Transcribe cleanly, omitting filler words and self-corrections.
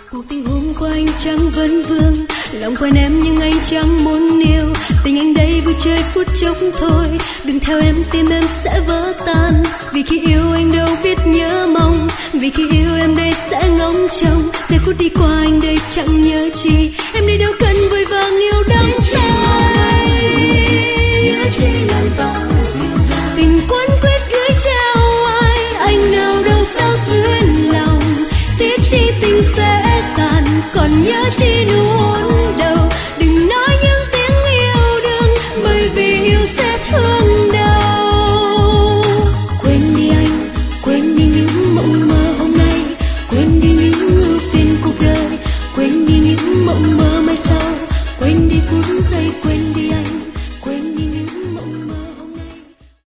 cuộc tình hôm qua anh chẳng vấn vương, lòng quen em nhưng anh chẳng muốn yêu. Tình anh đây vui chơi phút chốc thôi, đừng theo em tim em sẽ vỡ tan. Vì khi yêu anh đâu biết nhớ mong, vì khi yêu em đây sẽ ngóng trông. Giây phút đi qua anh đây chẳng nhớ chi, em đi đâu cần vội vàng yêu đắm say.